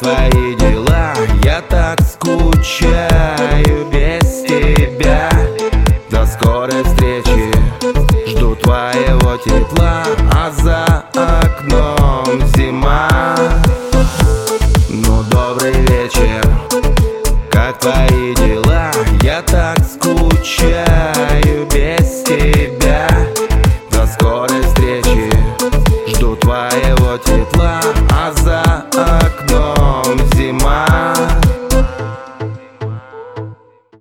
твои дела? Я так скучаю без тебя. До скорой встречи.